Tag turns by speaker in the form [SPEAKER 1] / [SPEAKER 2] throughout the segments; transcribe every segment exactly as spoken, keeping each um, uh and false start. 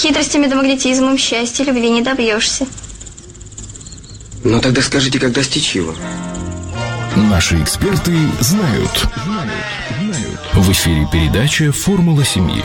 [SPEAKER 1] Хитростями да магнетизмом счастья, любви не добьешься.
[SPEAKER 2] Ну тогда скажите, как достичь его?
[SPEAKER 3] Наши эксперты знают. В эфире передача «Формула семьи».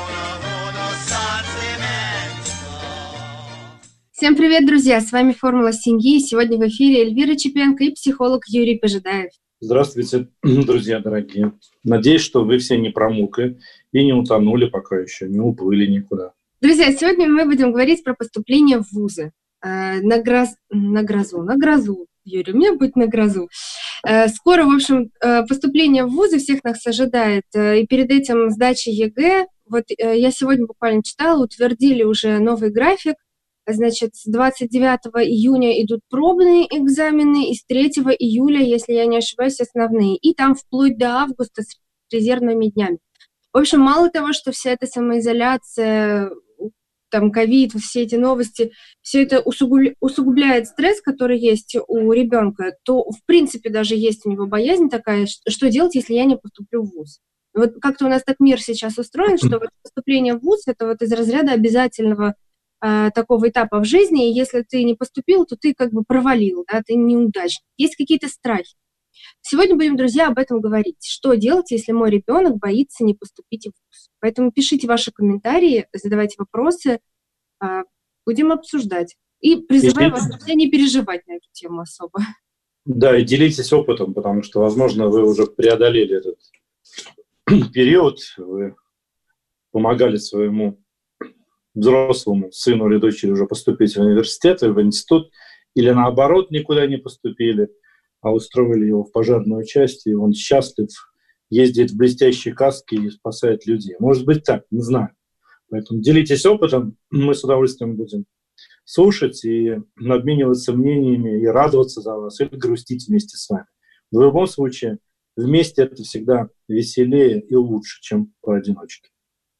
[SPEAKER 4] Всем привет, друзья! С вами «Формула семьи». Сегодня в эфире Эльвира Чепенко и психолог Юрий Пожидаев.
[SPEAKER 5] Здравствуйте, друзья дорогие. Надеюсь, что вы все не промокли и не утонули пока еще, не уплыли никуда.
[SPEAKER 4] Друзья, сегодня мы будем говорить про поступление в вузы. Э, на, гроз... на грозу, на грозу, Юрий, у меня будет на грозу. Э, скоро, в общем, э, поступление в вузы всех нас ожидает. Э, и перед этим сдача ЕГЭ. Вот э, я сегодня буквально читала, утвердили уже новый график. Значит, с двадцать девятого июня идут пробные экзамены, и с третьего июля, если я не ошибаюсь, основные. И там вплоть до августа с резервными днями. В общем, мало того, что вся эта самоизоляция, там, ковид, все эти новости, все это усугубля... усугубляет стресс, который есть у ребенка, то, в принципе, даже есть у него боязнь такая, что делать, если я не поступлю в вуз. Вот как-то у нас так мир сейчас устроен, что вот поступление в вуз — это вот из разряда обязательного такого этапа в жизни, и если ты не поступил, то ты как бы провалил, да, ты неудачник. Есть какие-то страхи. Сегодня будем, друзья, об этом говорить. Что делать, если мой ребенок боится не поступить в вуз? Поэтому пишите ваши комментарии, задавайте вопросы, будем обсуждать. И призываю вас все не переживать на эту тему особо.
[SPEAKER 5] Да, и делитесь опытом, потому что, возможно, вы уже преодолели этот период, вы помогали своему взрослому сыну или дочери уже поступить в университет, в институт, или наоборот никуда не поступили, а устроили его в пожарную часть, и он счастлив, ездит в блестящей каске и спасает людей. Может быть так, не знаю. Поэтому делитесь опытом, мы с удовольствием будем слушать и обмениваться мнениями, и радоваться за вас, или грустить вместе с вами. В любом случае, вместе это всегда веселее и лучше, чем поодиночке.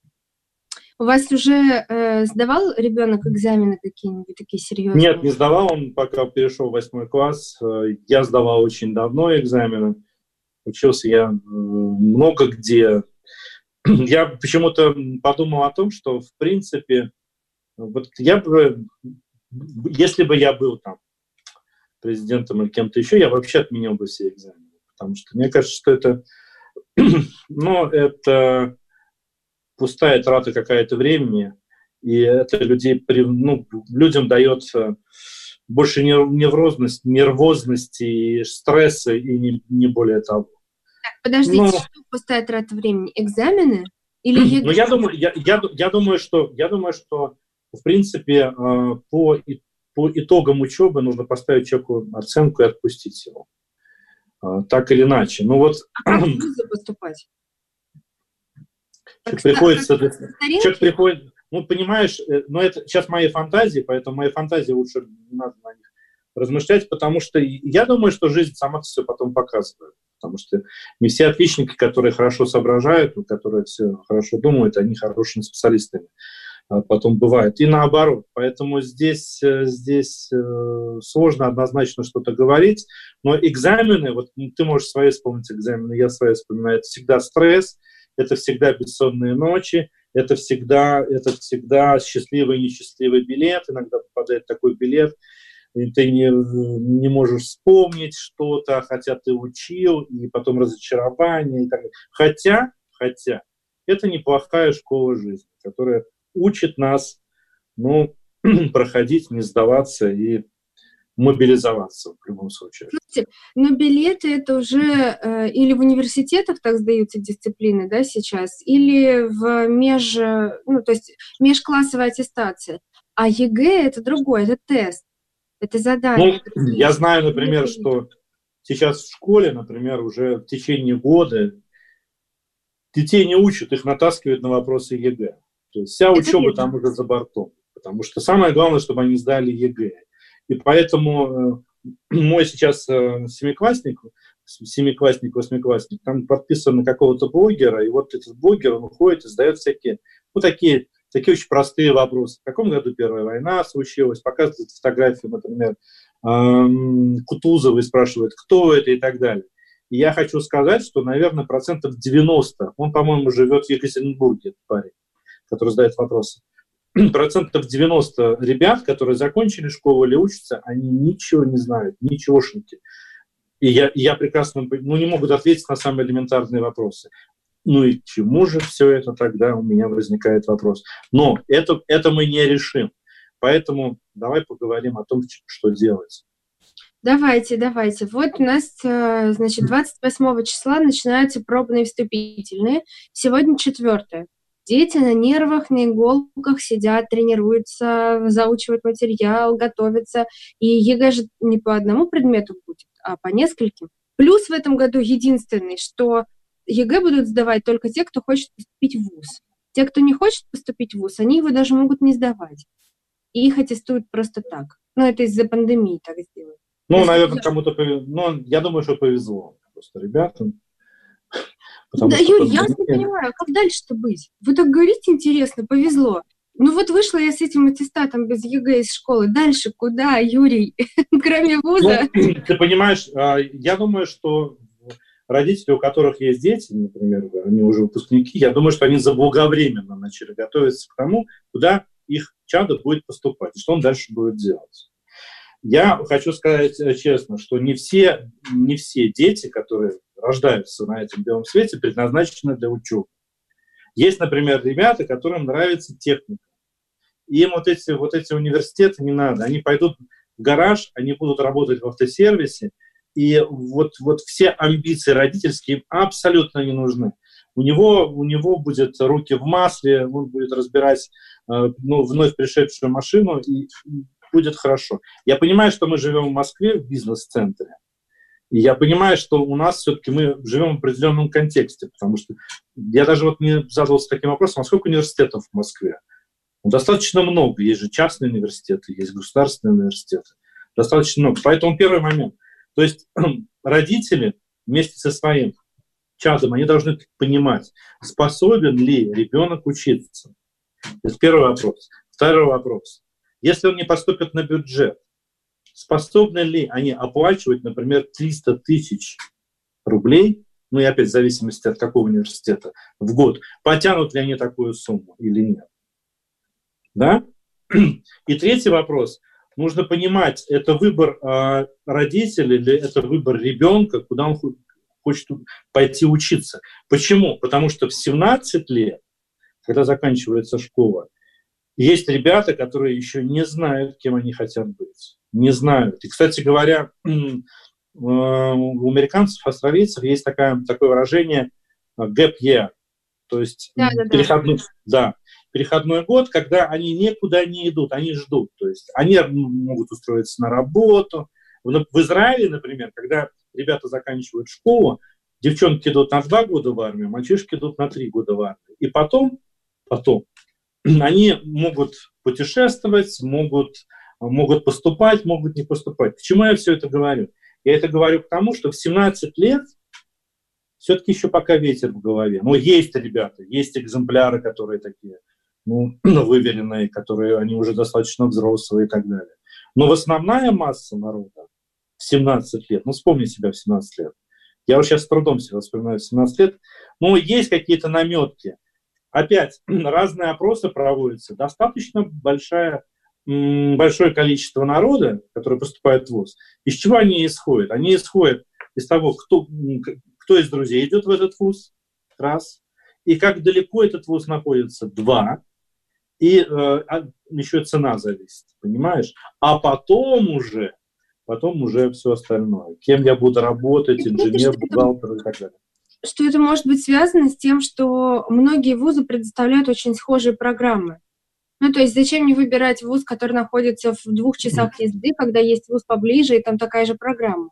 [SPEAKER 4] У вас уже э, сдавал ребенок экзамены какие-нибудь такие серьезные?
[SPEAKER 5] Нет, не сдавал, он пока перешел в восьмой класс. Я сдавал очень давно экзамены. Учился я много где. Я почему-то подумал о том, что, в принципе, вот я бы, если бы я был там президентом или кем-то еще, я вообще отменил бы все экзамены. Потому что мне кажется, что это, ну, это... пустая трата какая-то времени, и это людей, ну, людям дает больше неврозность, нервозности, и стресса, и не, не более того.
[SPEAKER 4] Так, подождите, Но... что пустая трата времени? Экзамены? Или ЕГЭ?
[SPEAKER 5] Ну, я думаю, я, я, я, думаю, что, я думаю, что, в принципе, по, по итогам учебы нужно поставить человеку оценку и отпустить его. Так или иначе. Ну, вот...
[SPEAKER 4] А как в вузы поступать?
[SPEAKER 5] Человек приходится, человек приходит, ну, понимаешь, ну, это сейчас мои фантазии, поэтому мои фантазии лучше не надо на них размышлять, потому что я думаю, что жизнь сама все потом показывает, потому что не все отличники, которые хорошо соображают, которые все хорошо думают, они хорошими специалистами потом бывают, и наоборот. Поэтому здесь, здесь сложно однозначно что-то говорить, но экзамены, вот ты можешь свои вспомнить экзамены, я свои вспоминаю, это всегда стресс, это всегда бессонные ночи, это всегда, это всегда счастливый и несчастливый билет. Иногда попадает такой билет, и ты не, не можешь вспомнить что-то, хотя ты учил, и потом разочарование и так далее. Хотя, хотя, это неплохая школа жизни, которая учит нас, ну, проходить, не сдаваться и мобилизоваться в любом случае.
[SPEAKER 4] Слушайте, но билеты это уже э, или в университетах так сдаются дисциплины, да, сейчас, или в меж, ну, то есть межклассовая аттестация. А ЕГЭ это другое, это тест, это задание.
[SPEAKER 5] Ну, это я знаю, например, это... что сейчас в школе, например, уже в течение года детей не учат, их натаскивают на вопросы ЕГЭ. То есть вся учеба там уже за бортом. Потому что самое главное, чтобы они сдали ЕГЭ. И поэтому э, мой сейчас э, семиклассник, семиклассник, восьмиклассник, там подписан на какого-то блогера, и вот этот блогер, он уходит и задает всякие, ну, такие, такие очень простые вопросы. В каком году Первая война случилась? Показывает фотографию, например, э, Кутузова и спрашивает, кто это и так далее. И я хочу сказать, что, наверное, процентов девяносто, он, по-моему, живет в Екатеринбурге, этот парень, который задает вопросы, процентов девяносто ребят, которые закончили школу или учатся, они ничего не знают, ничегошеньки. И я, и я прекрасно, ну, не могут ответить на самые элементарные вопросы. Ну и к чему же все это тогда, у меня возникает вопрос. Но это, это мы не решим. Поэтому давай поговорим о том, что делать.
[SPEAKER 4] Давайте, давайте. Вот у нас, значит, двадцать восьмого числа начинаются пробные вступительные. Сегодня четвертое. Дети на нервах, на иголках сидят, тренируются, заучивают материал, готовятся. И ЕГЭ же не по одному предмету будет, а по нескольким. Плюс в этом году единственный, что ЕГЭ будут сдавать только те, кто хочет поступить в вуз. Те, кто не хочет поступить в вуз, они его даже могут не сдавать. И их аттестуют просто так. Ну, это из-за пандемии так сделают.
[SPEAKER 5] Ну, Если наверное, кому-то повезло. Ну, я думаю, что повезло просто ребятам.
[SPEAKER 4] Да, Юрий, я не понимаю, как дальше-то быть? Вы так говорите, интересно, повезло. Ну вот вышла я с этим аттестатом без ЕГЭ из школы. Дальше куда, Юрий? Кроме вуза?
[SPEAKER 5] Ну, ты понимаешь, я думаю, что родители, у которых есть дети, например, они уже выпускники, я думаю, что они заблаговременно начали готовиться к тому, куда их чадо будет поступать, и что он дальше будет делать. Я хочу сказать честно, что не все, не все дети, которые рождаются на этом белом свете, предназначены для учебы. Есть, например, ребята, которым нравится техника. Им вот эти, вот эти университеты не надо. Они пойдут в гараж, они будут работать в автосервисе, и вот, вот все амбиции родительские им абсолютно не нужны. У него, у него будет руки в масле, он будет разбирать э, ну, вновь пришедшую машину, и будет хорошо. Я понимаю, что мы живем в Москве, в бизнес-центре, и я понимаю, что у нас все-таки мы живем в определенном контексте, потому что я даже вот не задался таким вопросом, а сколько университетов в Москве? Ну, достаточно много. Есть же частные университеты, есть государственные университеты. Достаточно много. Поэтому первый момент. То есть родители вместе со своим чадом, они должны понимать, способен ли ребенок учиться. Это первый вопрос. Второй вопрос. Если он не поступит на бюджет, способны ли они оплачивать, например, триста тысяч рублей, ну и опять в зависимости от какого университета, в год, потянут ли они такую сумму или нет? Да? И третий вопрос. Нужно понимать, это выбор э, родителей или это выбор ребенка, куда он хочет пойти учиться. Почему? Потому что в семнадцать лет, когда заканчивается школа, есть ребята, которые еще не знают, кем они хотят быть. Не знают. И, кстати говоря, у американцев, австралийцев есть такое, такое выражение gap year, то есть да, да, переходной, да. Да, переходной год, когда они никуда не идут, они ждут. То есть они могут устроиться на работу. В Израиле, например, когда ребята заканчивают школу, девчонки идут на два года в армию, мальчишки идут на три года в армию. И потом, потом они могут путешествовать, могут, могут поступать, могут не поступать. К чему я все это говорю? Я это говорю к тому, что в семнадцать лет все-таки еще пока ветер в голове. Но есть ребята, есть экземпляры, которые такие, ну, выверенные, которые они уже достаточно взрослые и так далее. Но в основная масса народа в семнадцать лет, ну, вспомни себя в семнадцать лет. Я вот сейчас с трудом себя вспоминаю в семнадцать лет, но есть какие-то наметки. Опять, разные опросы проводятся. Достаточно большая, большое количество народа, который поступает в вуз. Из чего они исходят? Они исходят из того, кто, кто из друзей идет в этот вуз, раз, и как далеко этот вуз находится, два, и э, еще цена зависит, понимаешь? А потом уже, потом уже все остальное. Кем я буду работать, инженер, бухгалтер и так далее.
[SPEAKER 4] Что это может быть связано с тем, что многие вузы предоставляют очень схожие программы. Ну, то есть зачем мне выбирать вуз, который находится в двух часах езды, когда есть вуз поближе, и там такая же программа?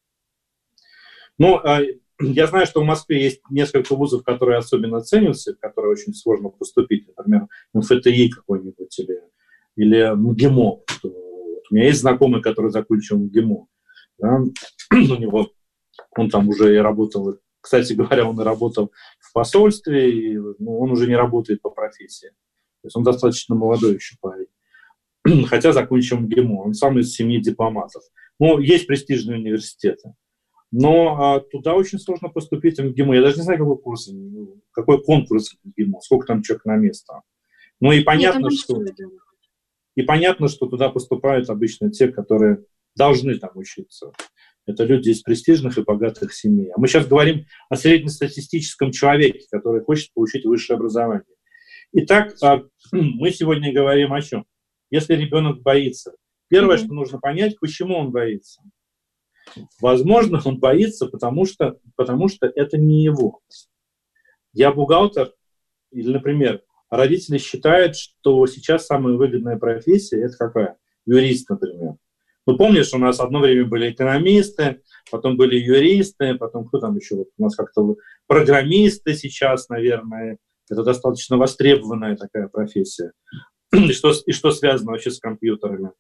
[SPEAKER 5] Ну, я знаю, что в Москве есть несколько вузов, которые особенно ценятся, в которые очень сложно поступить. Например, эм эф тэ и какой-нибудь или, или МГИМО. Вот у меня есть знакомый, который закончил МГИМО. Да? У него, он там уже и работал. Кстати говоря, он и работал в посольстве, и ну, он уже не работает по профессии. То есть он достаточно молодой еще парень. Хотя закончил МГИМО. Он сам из семьи дипломатов. Ну, есть престижные университеты. Но а, туда очень сложно поступить в МГИМО. Я даже не знаю, какой курс, какой конкурс в МГИМО, сколько там человек на место. Ну и понятно,
[SPEAKER 4] Нет,
[SPEAKER 5] что, и понятно, что туда поступают обычно те, которые должны там учиться. Это люди из престижных и богатых семей. А мы сейчас говорим о среднестатистическом человеке, который хочет получить высшее образование. Итак, мы сегодня говорим о чем? Если ребенок боится, первое, mm-hmm. что нужно понять, почему он боится. Возможно, он боится, потому что, потому что это не его. Я бухгалтер, или, например, родители считают, что сейчас самая выгодная профессия – это какая? Юрист, например. Ну, помнишь, у нас одно время были экономисты, потом были юристы, потом кто там еще? Вот у нас как-то программисты сейчас, наверное. Это достаточно востребованная такая профессия. И что, и что связано вообще с компьютерами?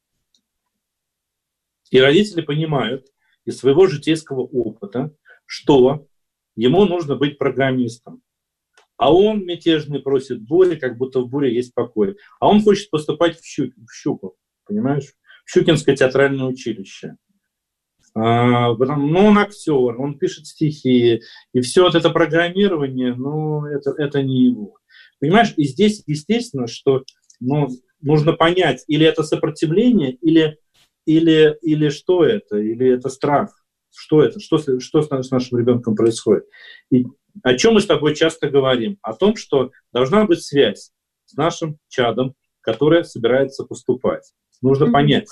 [SPEAKER 5] И родители понимают из своего житейского опыта, что ему нужно быть программистом. А он мятежный просит бури, как будто в буре есть покой. А он хочет поступать в, щу, в Щуку, понимаешь? В Щукинское театральное училище. А, потому, ну, он актер, он пишет стихи. И все вот это программирование, ну, это, это не его. Понимаешь? И здесь, естественно, что ну, нужно понять, или это сопротивление, или, или, или что это, или это страх. Что это? Что, что с нашим ребенком происходит? И о чем мы с тобой часто говорим? О том, что должна быть связь с нашим чадом, которое собирается поступать. Нужно mm-hmm. понять,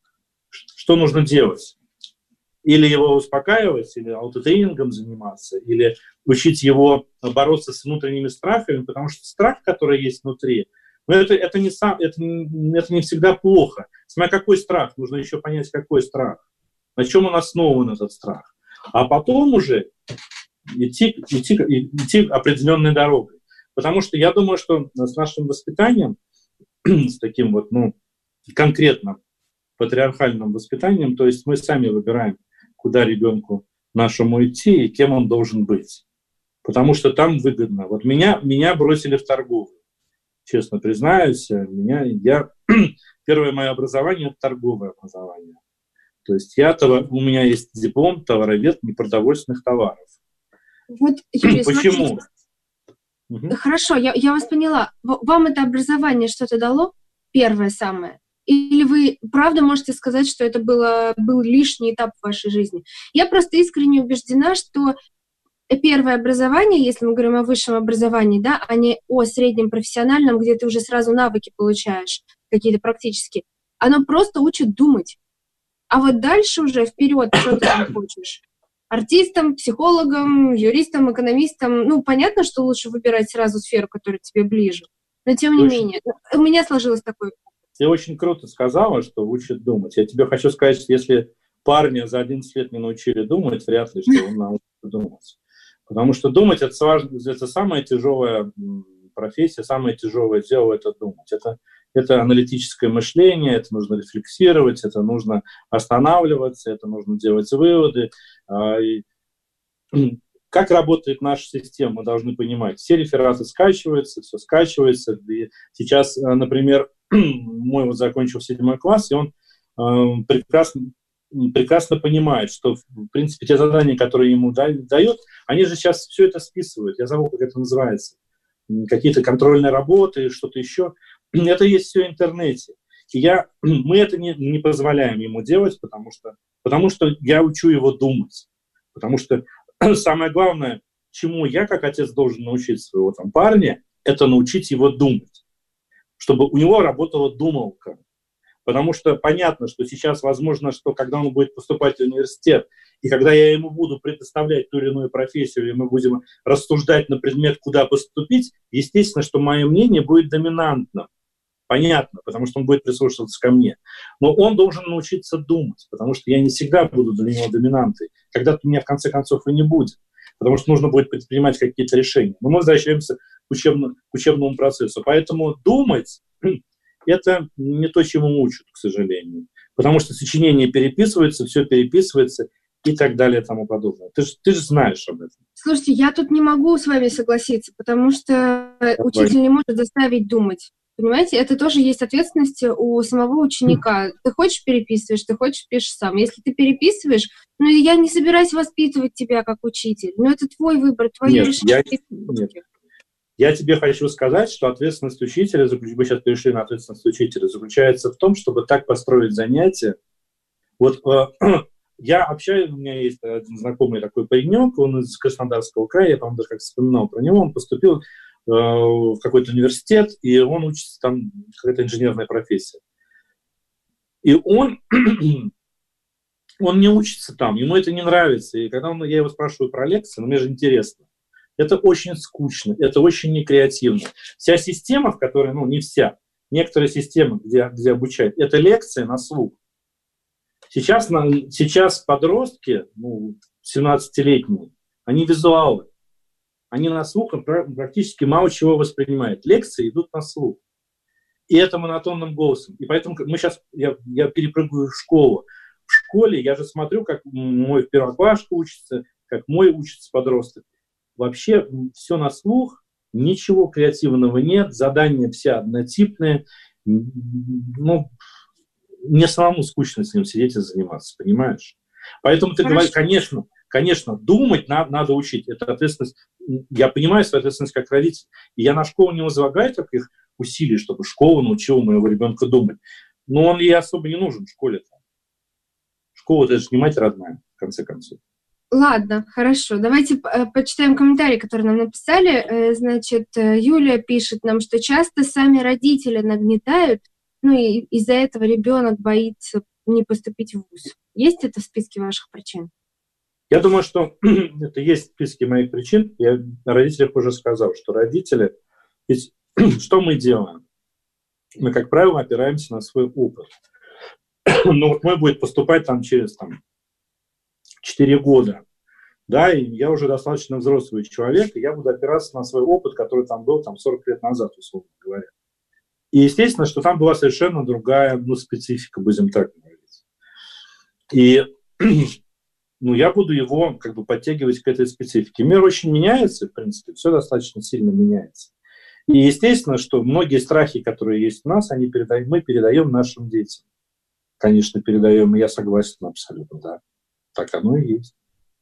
[SPEAKER 5] что нужно делать. Или его успокаивать, или аутотренингом заниматься, или учить его бороться с внутренними страхами, потому что страх, который есть внутри, но это, это, не сам, это, это не всегда плохо. Смотря какой страх, нужно еще понять, какой страх, на чем он основан, этот страх. А потом уже идти, идти, идти определенной дорогой. Потому что я думаю, что с нашим воспитанием, с таким вот, ну, конкретным патриархальным воспитанием, то есть мы сами выбираем, куда ребенку нашему идти и кем он должен быть. Потому что там выгодно. Вот меня, меня бросили в торговую. Честно признаюсь, меня, я, первое мое образование – это торговое образование. То есть я, у меня есть диплом товаровед непродовольственных товаров.
[SPEAKER 4] Вот, Юрий,
[SPEAKER 5] почему?
[SPEAKER 4] Угу. Хорошо, я, я вас поняла. Вам это образование что-то дало? Первое самое? Или вы правда можете сказать, что это было, был лишний этап в вашей жизни? Я просто искренне убеждена, что первое образование, если мы говорим о высшем образовании, да, а не о среднем профессиональном, где ты уже сразу навыки получаешь, какие-то практические, оно просто учит думать. А вот дальше уже вперед, что ты там хочешь? Артистом, психологом, юристом, экономистом. Ну, понятно, что лучше выбирать сразу сферу, которая тебе ближе. Но тем не менее, у меня сложилось такое.
[SPEAKER 5] Ты очень круто сказала, что учат думать. Я тебе хочу сказать, что если парня за одиннадцать лет не научили думать, вряд ли, что он научится думать. Потому что думать это, это самая тяжелая профессия, самое тяжелое дело – это думать. Это, это аналитическое мышление, это нужно рефлексировать, это нужно останавливаться, это нужно делать выводы. Как работает наша система, мы должны понимать. Все рефераты скачиваются, все скачивается. И сейчас, например, мой вот закончил седьмой класс, и он э, прекрасно, прекрасно понимает, что, в принципе, те задания, которые ему дают, они же сейчас все это списывают. Я забыл, как это называется. Какие-то контрольные работы, что-то еще. Это есть все в интернете. И я, мы это не, не позволяем ему делать, потому что, потому что я учу его думать. Потому что самое главное, чему я, как отец, должен научить своего там парня, это научить его думать, чтобы у него работала думалка. Потому что понятно, что сейчас возможно, что когда он будет поступать в университет, и когда я ему буду предоставлять ту или иную профессию, или мы будем рассуждать на предмет, куда поступить, естественно, что мое мнение будет доминантным. Понятно, потому что он будет прислушиваться ко мне. Но он должен научиться думать, потому что я не всегда буду для него доминантой. Когда-то меня в конце концов и не будет, потому что нужно будет предпринимать какие-то решения. Но мы возвращаемся к, учебно, к учебному процессу. Поэтому думать – это не то, чему учат, к сожалению. Потому что сочинения переписываются, все переписывается и так далее и тому подобное. Ты же, ты же знаешь об этом.
[SPEAKER 4] Слушайте, я тут не могу с вами согласиться, потому что Давай. Учитель не может заставить думать. Понимаете, это тоже есть ответственность у самого ученика. Ты хочешь переписываешь, ты хочешь пишешь сам. Если ты переписываешь, ну я не собираюсь воспитывать тебя как учитель. Но это твой выбор, твое
[SPEAKER 5] нет,
[SPEAKER 4] решение.
[SPEAKER 5] Я, нет. Я тебе хочу сказать, что ответственность учителя, мы сейчас перешли на ответственность учителя, заключается в том, чтобы так построить занятия. Вот я общаюсь, у меня есть один знакомый такой паренек, он из Краснодарского края, я, по-моему, даже как вспоминал про него, он поступил в какой-то университет, и он учится там, какая-то инженерная профессия. И он, он не учится там, ему это не нравится. И когда он, я его спрашиваю про лекции, ну, мне же интересно. Это очень скучно, это очень некреативно. Вся система, в которой, ну, не вся, некоторые системы, где, где обучают, это лекции на слух. Сейчас, сейчас подростки, ну, семнадцатилетние, они визуалы. Они на слух практически мало чего воспринимают. Лекции идут на слух. И это монотонным голосом. И поэтому мы сейчас, я, я перепрыгиваю в школу. В школе я же смотрю, как мой первоклашка учится, как мой учится подросток. Вообще все на слух, ничего креативного нет, задания все однотипные. Ну, мне самому скучно с ним сидеть и заниматься, понимаешь? Поэтому ты говоришь, конечно, конечно, думать надо, надо учить. Это ответственность. Я понимаю свою ответственность как родитель. И я на школу не возлагаю таких усилий, чтобы школа научила моего ребенка думать. Но он ей особо не нужен в школе-то. Школа — это же не мать родная, в конце концов.
[SPEAKER 4] Ладно, хорошо. Давайте э, почитаем комментарии, которые нам написали. Э, значит, э, Юлия пишет нам, что часто сами родители нагнетают, ну и из-за этого ребенок боится не поступить в вуз. Есть это в списке ваших причин?
[SPEAKER 5] Я думаю, что это есть в списке моих причин. Я о родителях уже сказал, что родители... Ведь что мы делаем? Мы, как правило, опираемся на свой опыт. Ну вот мой будет поступать там через там, четыре года. Да, и я уже достаточно взрослый человек, и я буду опираться на свой опыт, который там был там, сорок лет назад, условно говоря. И естественно, что там была совершенно другая, ну, специфика, будем так говорить. И ну, я буду его как бы подтягивать к этой специфике. Мир очень меняется, в принципе, все достаточно сильно меняется. И естественно, что многие страхи, которые есть у нас, они передаем, мы передаем нашим детям. Конечно, передаем, и я согласен абсолютно, да. Так оно и есть.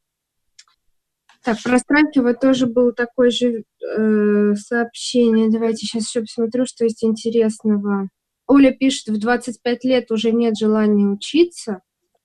[SPEAKER 4] Так, про страхи вот тоже было такое же э, сообщение. Давайте сейчас еще посмотрю, что есть интересного. Оля пишет, в двадцать пять лет уже нет желания учиться.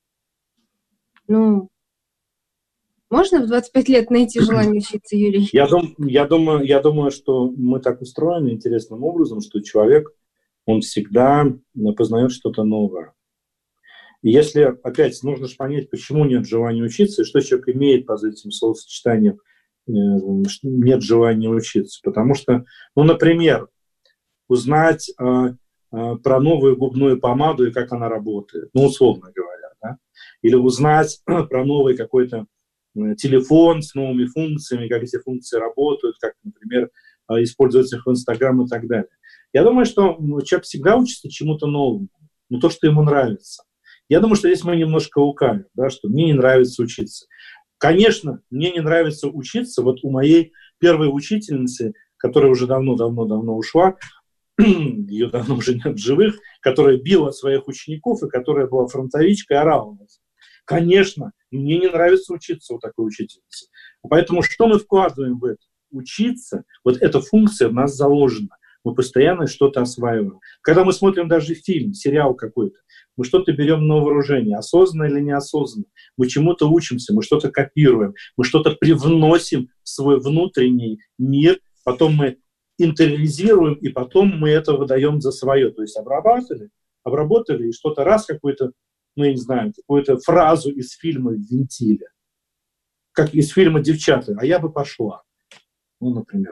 [SPEAKER 4] Ну, можно в двадцать пять лет найти желание учиться, Юрий?
[SPEAKER 5] Я, дум, я, думаю, я думаю, что мы так устроены интересным образом, что человек, он всегда познает что-то новое. И если, опять, нужно же понять, почему нет желания учиться, и что человек имеет под этим словосочетанием «нет желания учиться». Потому что, ну, например, узнать э, э, про новую губную помаду и как она работает, ну, условно говоря, да? Или узнать про новый какой-то телефон с новыми функциями, как эти функции работают, как, например, использовать их в Инстаграм и так далее. Я думаю, что человек всегда учится чему-то новому, но то, что ему нравится. Я думаю, что здесь мы немножко лукавим, да, что мне не нравится учиться. Конечно, мне не нравится учиться. Вот у моей первой учительницы, которая уже давно-давно-давно ушла, ее давно уже нет в живых, которая била своих учеников и которая была фронтовичкой, орала у нас. Конечно, мне не нравится учиться у такой учительницы. Поэтому что мы вкладываем в это? Учиться, вот эта функция в нас заложена. Мы постоянно что-то осваиваем. Когда мы смотрим даже фильм, сериал какой-то, мы что-то берем на вооружение, осознанно или неосознанно. Мы чему-то учимся, мы что-то копируем, мы что-то привносим в свой внутренний мир, потом мы интериоризируем, и потом мы это выдаем за свое. То есть обрабатывали, обработали, и что-то раз какой-то, ну, я не знаю, какую-то фразу из фильма ввинтили. Как из фильма «Девчата», а я бы пошла. Ну, например.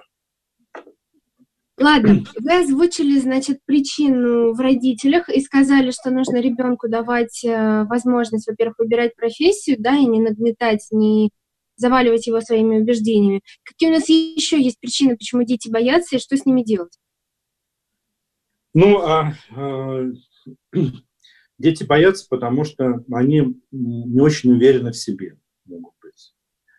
[SPEAKER 4] Ладно, вы озвучили, значит, причину в родителях и сказали, что нужно ребенку давать э, возможность, во-первых, выбирать профессию, да, и не нагнетать, не заваливать его своими убеждениями. Какие у нас еще есть причины, почему дети боятся, и что с ними делать?
[SPEAKER 5] Ну, а, а, дети боятся, потому что они не очень уверены в себе, могут быть.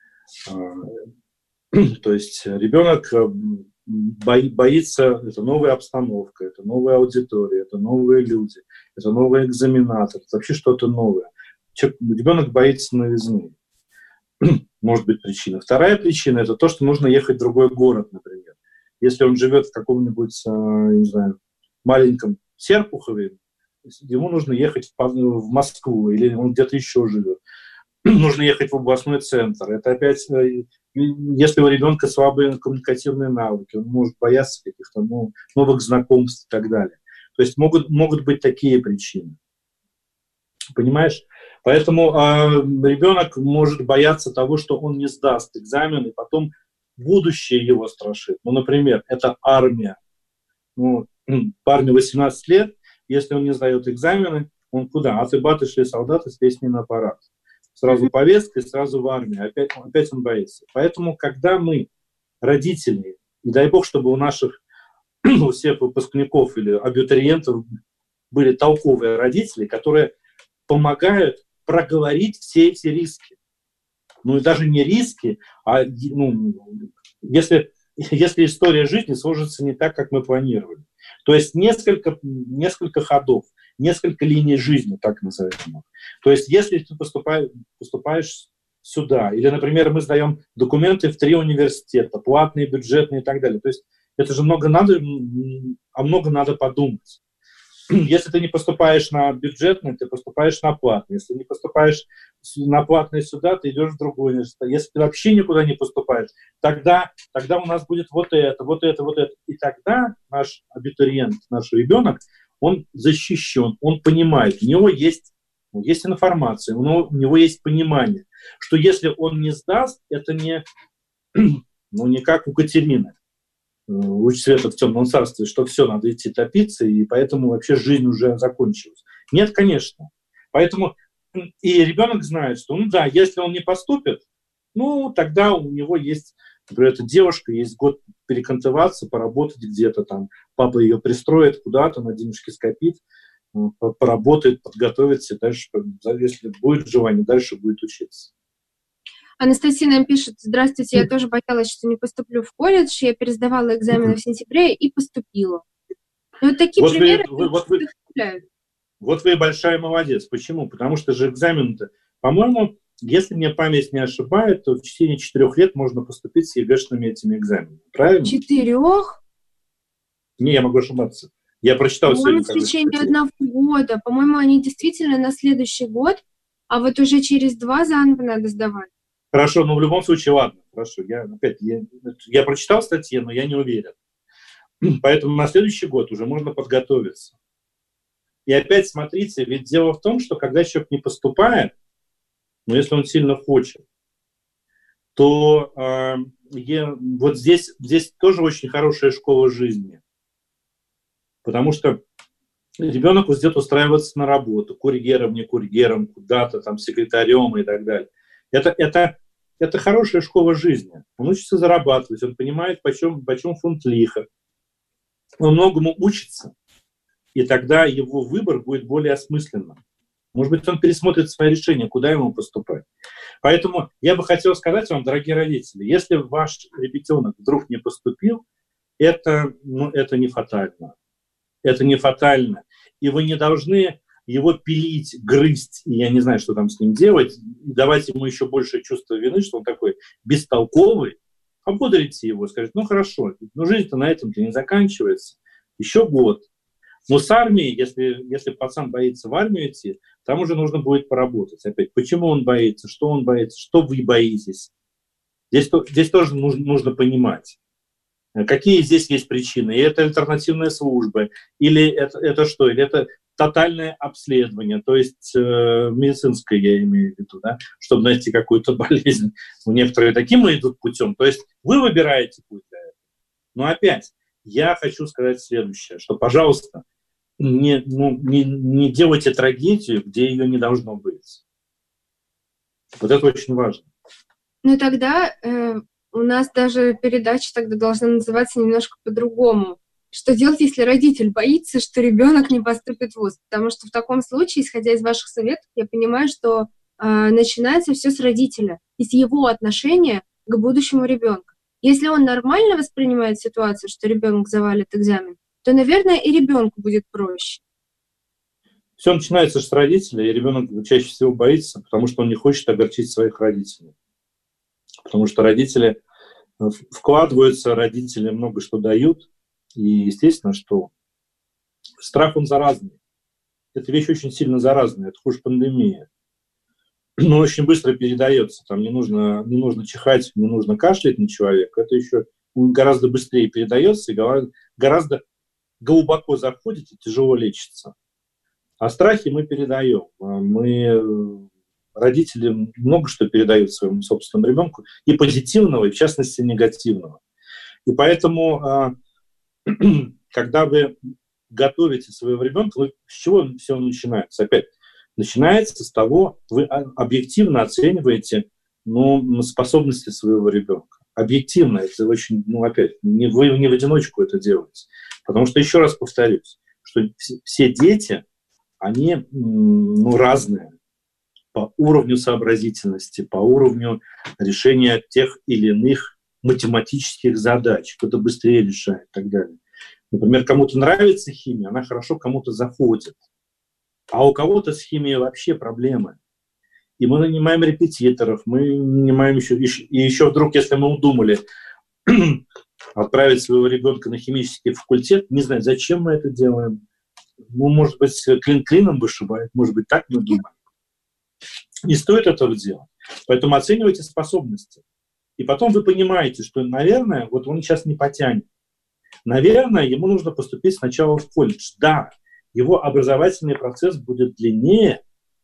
[SPEAKER 5] А, то есть ребенок боится, это новая обстановка, это новая аудитория, это новые люди, это новый экзаменатор, это вообще что-то новое. Человек, ребенок боится новизны. Может быть причина. Вторая причина – это то, что нужно ехать в другой город, например. если он живет в каком-нибудь, не знаю, маленьком Серпухове, ему нужно ехать в, в Москву, или он где-то еще живет. Нужно ехать в областной центр. Это опять, если у ребенка слабые коммуникативные навыки, он может бояться каких-то ну, новых знакомств и так далее. То есть могут, могут быть такие причины. Понимаешь? Поэтому э, ребенок может бояться того, что он не сдаст экзамен, и потом будущее его страшит. Ну, например, это армия. Ну, парню восемнадцать лет, если он не сдает экзамены, он куда? А ты баты шли солдаты с песней на аппарат. Сразу повестка и сразу в армию. Опять, опять он боится. Поэтому, когда мы, родители, и дай бог, чтобы у наших, у всех выпускников или абитуриентов были толковые родители, которые помогают проговорить все эти риски. Ну и даже не риски, а ну, если, если история жизни сложится не так, как мы планировали. То есть несколько, несколько ходов, несколько линий жизни, так назовем. То есть если ты поступаешь, поступаешь сюда, или, например, мы сдаем документы в три университета, платные, бюджетные и так далее. То есть это же много надо, а много надо подумать. Если ты не поступаешь на бюджетный, ты поступаешь на платный. Если не поступаешь на платный сюда, ты идешь в другой университет. Если ты вообще никуда не поступаешь, тогда, тогда у нас будет вот это, вот это, вот это. И тогда наш абитуриент, наш ребенок, он защищен, он понимает, у него есть, есть информация, у него, у него есть понимание, что если он не сдаст, это не, ну, не как у Катерины. Луч света в темном царстве, что все, надо идти топиться, и поэтому вообще жизнь уже закончилась. Нет, конечно. Поэтому и ребенок знает, что, ну да, если он не поступит, ну, тогда у него есть, например, эта девушка, есть год перекантоваться, поработать где-то там. Папа ее пристроит куда-то, на денежки скопит, поработает, подготовится, и дальше, если будет желание, дальше будет учиться.
[SPEAKER 4] Анастасия нам пишет: здравствуйте, я тоже боялась, что не поступлю в колледж, я пересдавала экзамены в сентябре и поступила. Ну, вот такие
[SPEAKER 5] вот
[SPEAKER 4] примеры
[SPEAKER 5] вы, вы, вот, вы, вот вы большая молодец. Почему? Потому что же экзамен-то, по-моему, если мне память не ошибает, то в течение четырех лет можно поступить с ЕГЭшными этими экзаменами. Правильно?
[SPEAKER 4] Четырех?
[SPEAKER 5] Не, я могу ошибаться. Я прочитал
[SPEAKER 4] сегодня.
[SPEAKER 5] По-моему,
[SPEAKER 4] в течение одного года. По-моему, они действительно на следующий год, а вот уже через два заново надо сдавать.
[SPEAKER 5] Хорошо, но в любом случае, ладно, хорошо. Я, опять, я, я прочитал статьи, но я не уверен. Поэтому на следующий год уже можно подготовиться. И опять смотрите, ведь дело в том, что когда человек не поступает, но если он сильно хочет, то э, я, вот здесь, здесь тоже очень хорошая школа жизни. Потому что ребенок будет устраиваться на работу, курьером, не курьером, куда-то там, секретарем и так далее. Это, это, это хорошая школа жизни. Он учится зарабатывать, он понимает, почем, почем фунт лиха. Он многому учится, и тогда его выбор будет более осмысленным. Может быть, он пересмотрит свои решения, куда ему поступать. Поэтому я бы хотел сказать вам, дорогие родители, если ваш ребенок вдруг не поступил, это, ну, это не фатально. Это не фатально. И вы не должны его пилить, грызть, и я не знаю, что там с ним делать, давать ему еще большее чувство вины, что он такой бестолковый. Ободрите его, скажите: ну хорошо, но жизнь-то на этом-то не заканчивается. Еще год. Но с армией, если, если пацан боится в армию идти, там уже нужно будет поработать. Опять, почему он боится, что он боится, что вы боитесь. Здесь, здесь тоже нужно, нужно понимать, какие здесь есть причины. И это альтернативная служба, или это, это что, или это тотальное обследование, то есть э, медицинское, я имею в виду, да, чтобы найти какую-то болезнь. Некоторые таким идут путем. То есть вы выбираете путь для этого. Но опять, я хочу сказать следующее, что, пожалуйста, не, ну, не, не делайте трагедию, где ее не должно быть. Вот это очень важно.
[SPEAKER 4] Ну тогда э, у нас даже передача тогда должна называться немножко по-другому. Что делать, если родитель боится, что ребенок не поступит в вуз? Потому что в таком случае, исходя из ваших советов, я понимаю, что э, начинается все с родителя и с его отношения к будущему ребенку. Если он нормально воспринимает ситуацию, что ребенок завалит экзамен, то, наверное, и ребенку будет проще.
[SPEAKER 5] Все начинается с родителей, и ребенок чаще всего боится, потому что он не хочет огорчить своих родителей. Потому что родители вкладываются, родители много что дают, и естественно, что страх, он заразный. Эта вещь очень сильно заразная, это хуже пандемии. Но очень быстро передается, там не нужно, не нужно чихать, не нужно кашлять на человека, это еще гораздо быстрее передается и гораздо глубоко заходит и тяжело лечится. А страхи мы передаем. Мы, родители, много что передают своему собственному ребенку, и позитивного, и в частности негативного. И поэтому, когда вы готовите своего ребенка, вы, с чего все начинается? Опять, начинается с того, вы объективно оцениваете, ну, способности своего ребенка. Объективно, это очень, ну, опять, не, вы не в одиночку это делаете. Потому что, еще раз повторюсь, что все дети, они, ну, разные по уровню сообразительности, по уровню решения тех или иных математических задач. Кто-то быстрее решает и так далее. Например, кому-то нравится химия, она хорошо кому-то заходит. А у кого-то с химией вообще проблемы. И мы нанимаем репетиторов, мы нанимаем еще... И еще вдруг, если мы удумали отправить своего ребенка на химический факультет, не знаю, зачем мы это делаем. Ну, может быть, клин клином вышибает, может быть, так мы думаем. Не стоит этого делать. Поэтому оценивайте способности. И потом вы понимаете, что, наверное, вот он сейчас не потянет. Наверное, ему нужно поступить сначала в колледж. Да, его образовательный процесс будет длиннее,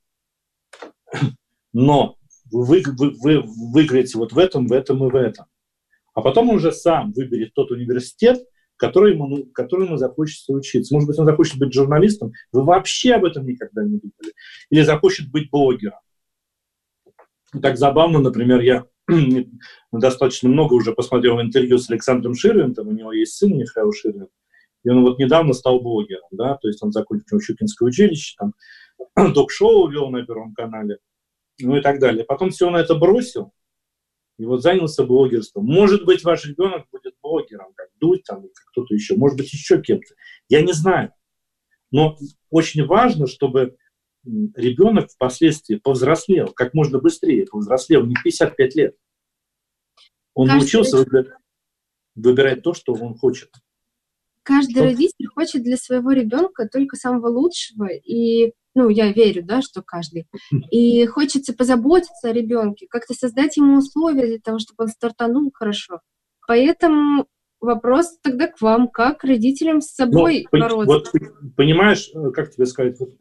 [SPEAKER 5] но вы, вы, вы выиграете вот в этом, в этом и в этом. А потом он уже сам выберет тот университет, который ему, который ему захочется учиться. Может быть, он захочет быть журналистом, вы вообще об этом никогда не думали. Или захочет быть блогером. Так забавно, например, я достаточно много уже посмотрел интервью с Александром Ширвиндом, у него есть сын Михаил Ширвинд, и он вот недавно стал блогером, да, то есть он закончил Щукинское училище, там ток-шоу вел на Первом канале, ну и так далее. Потом все он это бросил, и вот занялся блогерством. Может быть, ваш ребенок будет блогером, как Дудь, там, как кто-то еще, может быть, еще кем-то. Я не знаю. Но очень важно, чтобы ребенок впоследствии повзрослел, как можно быстрее повзрослел, не в пятьдесят пять лет. Он
[SPEAKER 4] Каждый
[SPEAKER 5] научился выбирать, выбирать то, что он хочет.
[SPEAKER 4] Каждый
[SPEAKER 5] Что?
[SPEAKER 4] родитель хочет для своего ребенка только самого лучшего, и, ну, я верю, да, что каждый. И хочется позаботиться о ребенке, как-то создать ему условия для того, чтобы он стартанул хорошо. Поэтому вопрос тогда к вам, как родителям с собой
[SPEAKER 5] Ну,
[SPEAKER 4] бороться?
[SPEAKER 5] вот, понимаешь, как тебе сказать, вот,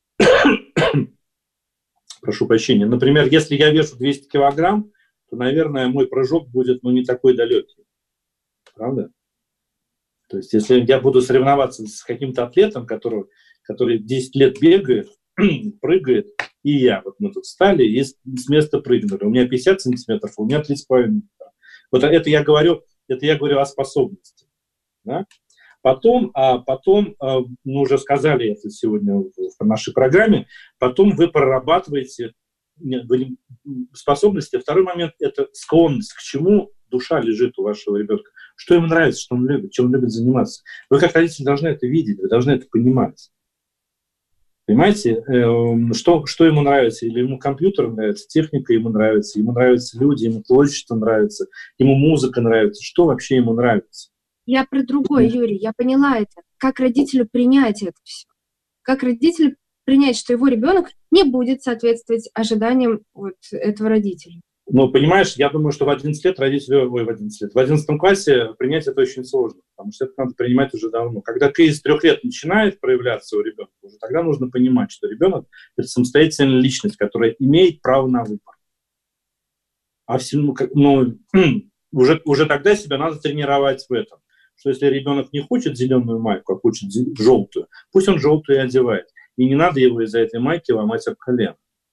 [SPEAKER 5] прошу прощения, например, если я вешу двести килограмм, то, наверное, мой прыжок будет, ну, не такой далекий. Правда? То есть, если я буду соревноваться с каким-то атлетом, который, который десять лет бегает, прыгает, и я, вот мы тут встали и с места прыгнули. У меня пятьдесят сантиметров, а у меня тридцать с половиной. Вот это я говорю, это я говорю о способности. Да? Потом, а потом, мы уже сказали это сегодня в нашей программе, потом вы прорабатываете способности. Второй момент – это склонность, к чему душа лежит у вашего ребенка. Что ему нравится, что он любит, чем он любит заниматься. Вы как родители должны это видеть, вы должны это понимать. Понимаете, что, что ему нравится? Или ему компьютер нравится, техника ему нравится, ему нравятся люди, ему творчество нравится, ему музыка нравится. Что вообще ему нравится?
[SPEAKER 4] Я про другое, Юрий, я поняла это. Как родителю принять это все? Как родителю принять, что его ребенок не будет соответствовать ожиданиям вот этого родителя?
[SPEAKER 5] Ну, понимаешь, я думаю, что в одиннадцать лет родителю, ой, в одиннадцать лет, в одиннадцатом классе принять это очень сложно, потому что это надо принимать уже давно. Когда кризис трех лет начинает проявляться у ребенка, уже тогда нужно понимать, что ребенок – это самостоятельная личность, которая имеет право на выбор. А всему, ну, уже, уже тогда себя надо тренировать в этом. Что если ребенок не хочет зеленую майку, а хочет желтую, пусть он желтую и одевает. И не надо его из-за этой майки ломать об колено.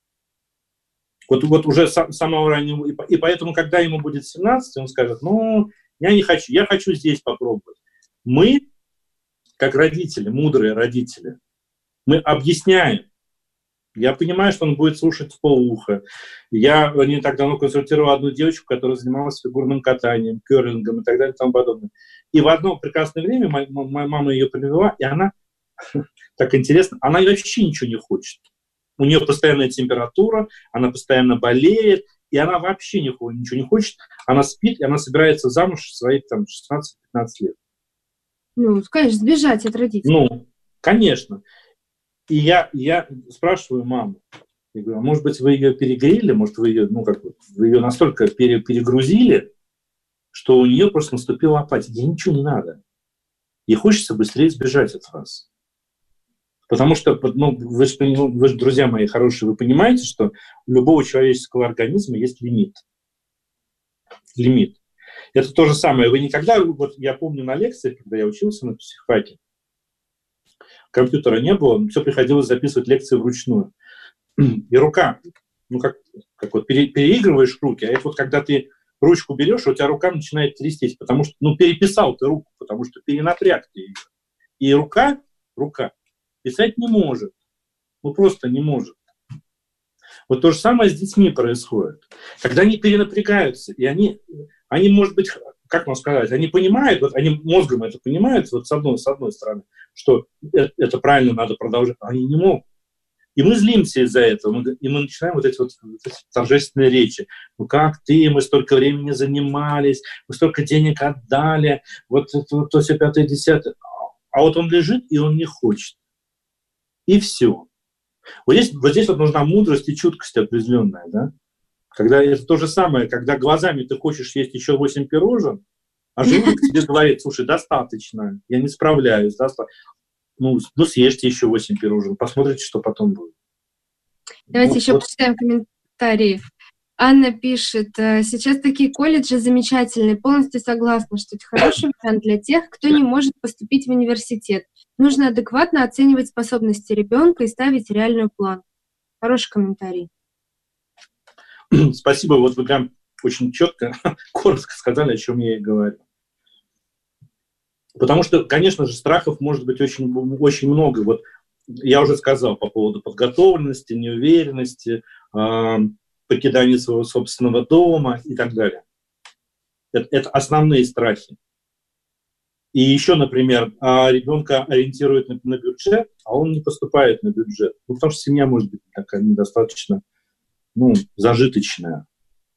[SPEAKER 5] Вот, вот уже с самого раннего... И поэтому, когда ему будет семнадцать, он скажет, ну, я не хочу, я хочу здесь попробовать. Мы, как родители, мудрые родители, мы объясняем. Я понимаю, что он будет слушать в полуха. Я не так давно консультировал одну девочку, которая занималась фигурным катанием, керлингом и так далее и тому подобное. И в одно прекрасное время моя, моя мама ее привела, и она, так интересно, она вообще ничего не хочет. У нее постоянная температура, она постоянно болеет, и она вообще ничего, ничего не хочет, она спит, и она собирается замуж в свои там шестнадцать-пятнадцать лет.
[SPEAKER 4] Ну, конечно, сбежать от родителей.
[SPEAKER 5] Ну, конечно. И я, я спрашиваю маму, я говорю, а может быть, вы ее перегрели, может, вы ее, ну, как бы, вы ее настолько пере, перегрузили, что у нее просто наступила апатия. Ей ничего не надо. Ей хочется быстрее сбежать от вас. Потому что, ну, вы же, вы же, друзья мои хорошие, вы понимаете, что у любого человеческого организма есть лимит. Лимит. Это то же самое. Вы никогда, вот я помню на лекциях, когда я учился на психфаке, компьютера не было, все приходилось записывать лекции вручную. И рука, ну как, как вот пере, переигрываешь руки, а это вот когда ты ручку берешь, у тебя рука начинает трястись, потому что, ну, переписал ты руку, потому что перенапряг ты ее. И рука, рука писать не может. Ну, просто не может. Вот то же самое с детьми происходит. Когда они перенапрягаются, и они, они, может быть, как вам сказать, они понимают, вот они мозгом это понимают, вот с одной, с одной стороны, что это, это правильно, надо продолжать, а они не могут. И мы злимся из-за этого, мы, и мы начинаем вот эти вот, вот эти торжественные речи. Ну как ты, мы столько времени занимались, мы столько денег отдали, вот то, то все пятое, десятое. А вот он лежит, и он не хочет. И все. Вот здесь, вот здесь вот нужна мудрость и чуткость определенная, да? Когда это то же самое, когда глазами ты хочешь есть еще восемь пирожен, а желудок тебе говорит, слушай, достаточно, я не справляюсь, достаточно. Ну, ну, съешьте еще восемь пирожен, посмотрите, что потом будет.
[SPEAKER 4] Давайте
[SPEAKER 5] вот,
[SPEAKER 4] еще
[SPEAKER 5] вот.
[SPEAKER 4] почитаем комментарии. Анна пишет, сейчас такие колледжи замечательные, полностью согласна, что это хороший вариант для тех, кто не может поступить в университет. Нужно адекватно оценивать способности ребенка и ставить реальную план. Хороший комментарий.
[SPEAKER 5] Спасибо, вот вы прям очень четко, коротко сказали, о чем я и говорю. Потому что, конечно же, страхов может быть очень, очень много. Вот я уже сказал по поводу подготовленности, неуверенности, э, покидания своего собственного дома и так далее. Это, это основные страхи. И еще, например, ребенка ориентируют на, на бюджет, а он не поступает на бюджет. Ну, потому что семья может быть такая недостаточно, ну, зажиточная.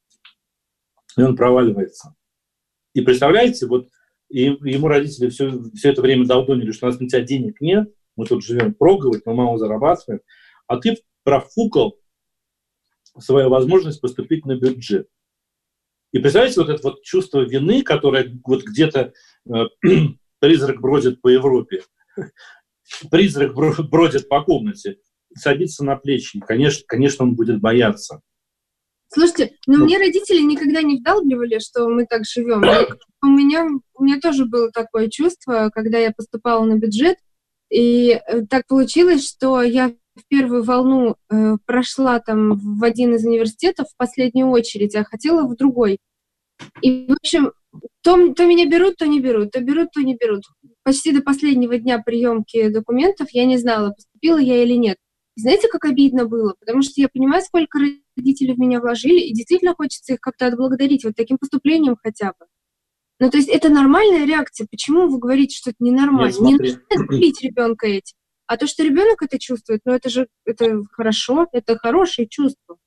[SPEAKER 5] И он проваливается. И представляете, вот и ему родители все, все это время долдонили, что у нас на тебя денег нет, мы тут живем проговать, мы мало зарабатываем, а ты профукал свою возможность поступить на бюджет. И представляете, вот это вот чувство вины, которое вот где-то э, призрак бродит по Европе, призрак бродит по комнате, садится на плечи, и, конечно, конечно, он будет бояться.
[SPEAKER 4] Слушайте, ну, ну мне родители никогда не вдалбливали, что мы так живем. У меня, у меня тоже было такое чувство, когда я поступала на бюджет, и так получилось, что я в первую волну э, прошла там в один из университетов в последнюю очередь, а хотела в другой. И, в общем, то, то меня берут, то не берут, то берут, то не берут. Почти до последнего дня приемки документов я не знала, поступила я или нет. И знаете, как обидно было? Потому что я понимаю, сколько родителей в меня вложили, и действительно хочется их как-то отблагодарить вот таким поступлением хотя бы. Ну, то есть это нормальная реакция. Почему вы говорите, что это ненормально? Нет, не нужно злить ребенка этим. А то, что ребенок это чувствует, ну, это же это хорошо, это хорошее чувство.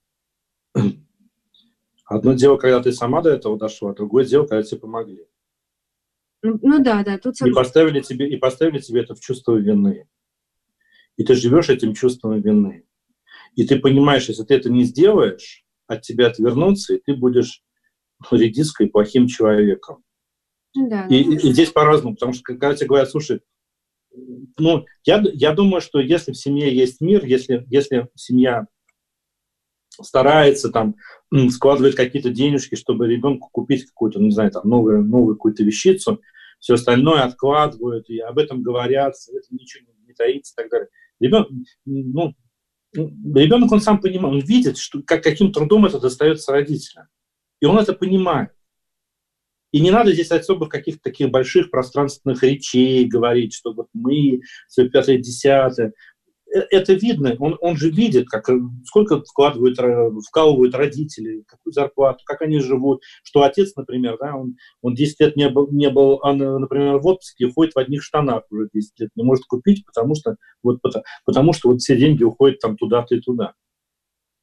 [SPEAKER 5] Одно дело, когда ты сама до этого дошла, а другое дело, когда тебе помогли.
[SPEAKER 4] Ну, ну да, да, тут
[SPEAKER 5] и поставили, тебе, и поставили тебе это в чувство вины. И ты живешь этим чувством вины. И ты понимаешь, если ты это не сделаешь, от тебя отвернутся, и ты будешь редиской плохим человеком.
[SPEAKER 4] Да,
[SPEAKER 5] и,
[SPEAKER 4] да.
[SPEAKER 5] И, и здесь по-разному, потому что когда тебе говорят, слушай, ну, я, я думаю, что если в семье есть мир, если, если семья старается там складывать какие-то денежки, чтобы ребенку купить какую-то, не знаю, там новую, новую какую-то вещицу, все остальное откладывают, и об этом говорят, это ничего не, не таится и так далее. Ребенок, ну, ребенок, он сам понимает, он видит, что, как, каким трудом это достается родителям. И он это понимает. И не надо здесь особо каких-то таких больших пространственных речей говорить, что вот мы, все пятое, десятое. Это видно, он, он же видит, как, сколько вкладывают, вкалывают родители, какую зарплату, как они живут, что отец, например, да, он, он десять лет не был, не был, например, в отпуске, ходит в одних штанах уже десять лет, не может купить, потому что вот, потому, потому что вот все деньги уходят там туда-то и туда.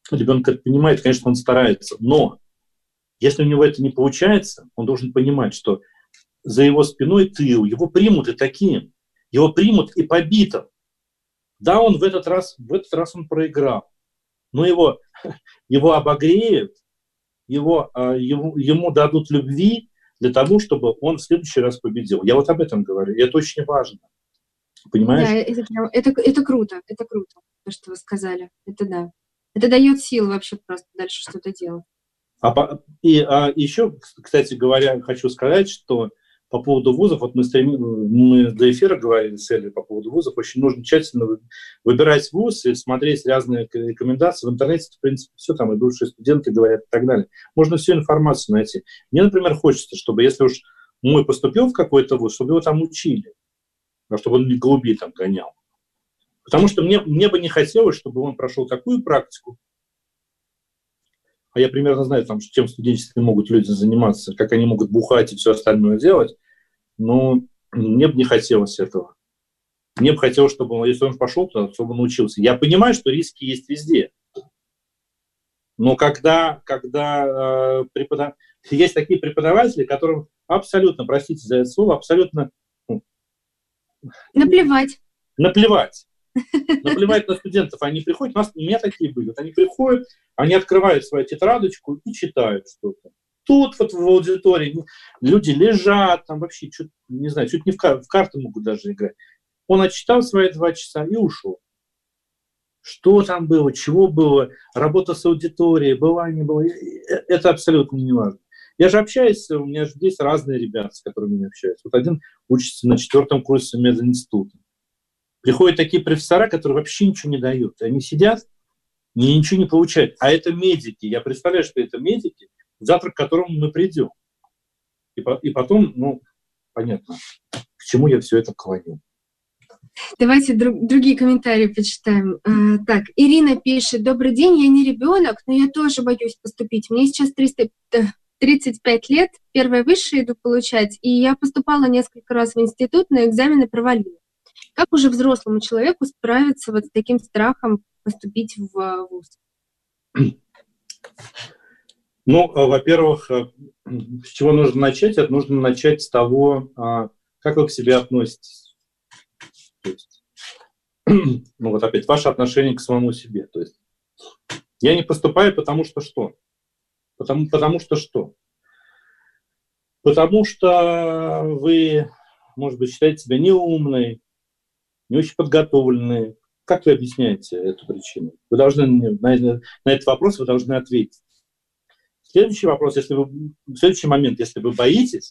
[SPEAKER 5] ребенок это понимает, конечно, он старается. Но если у него это не получается, он должен понимать, что за его спиной тыл, его примут и таким, его примут и побитым. Да, он в этот раз, в этот раз он проиграл, но его, его обогреют, его, ему, ему дадут любви для того, чтобы он в следующий раз победил. Я вот об этом говорю, и это очень важно. Понимаешь?
[SPEAKER 4] Да, это, это, это круто, это круто, то, что вы сказали. Это да. Это дает сил вообще просто дальше что-то делать.
[SPEAKER 5] А, и а еще, кстати говоря, хочу сказать, что по поводу вузов, вот мы, стремим, мы до эфира говорили с Элей по поводу вузов, очень нужно тщательно выбирать вуз и смотреть разные рекомендации. В интернете, в принципе, все там, и бывшие студенты говорят и так далее. Можно всю информацию найти. Мне, например, хочется, чтобы, если уж мой поступил в какой-то вуз, чтобы его там учили, чтобы он не голубей там гонял. Потому что мне, мне бы не хотелось, чтобы он прошел такую практику, а я примерно знаю, там, чем студенчеством могут люди заниматься, как они могут бухать и все остальное делать, но мне бы не хотелось этого. Мне бы хотелось, чтобы он, если он пошел туда, чтобы он научился. Я понимаю, что риски есть везде. Но когда, когда э, преподав... есть такие преподаватели, которым абсолютно, простите за это слово, абсолютно...
[SPEAKER 4] Наплевать.
[SPEAKER 5] Наплевать. Наплевать на студентов. Они приходят, у, нас, у меня такие были. Вот они приходят, они открывают свою тетрадочку и читают что-то. Тут вот в аудитории люди лежат, там вообще, чуть, не знаю, чуть не в, кар- в карты могут даже играть. Он отчитал свои два часа и ушел. Что там было, чего было, работа с аудиторией, была, не была, это абсолютно не важно. Я же общаюсь, у меня же здесь разные ребята, с которыми я общаюсь. Вот один учится на четвертом курсе мединститута. Приходят такие профессора, которые вообще ничего не дают. Они сидят, и ничего не получают. А это медики. Я представляю, что это медики, завтра к которому мы придем. И, по, и потом, ну, понятно, к чему я все это клоню. Давайте
[SPEAKER 4] друг, другие комментарии почитаем. А, так, Ирина пишет: добрый день, я не ребенок, но я тоже боюсь поступить. Мне сейчас триста, тридцать пять лет, первое высшее иду получать, и я поступала несколько раз в институт, но экзамены провалила. Как уже взрослому человеку справиться вот с таким страхом поступить в вуз?
[SPEAKER 5] Ну, во-первых, с чего нужно начать? Это нужно начать с того, как вы к себе относитесь. То есть, ну вот опять, ваше отношение к самому себе. То есть, я не поступаю, потому что что? Потому, потому что что? Потому что вы, может быть, считаете себя неумной, не очень подготовленные. Как вы объясняете эту причину? Вы должны на, на этот вопрос вы должны ответить. Следующий вопрос, если вы, следующий момент, если вы боитесь,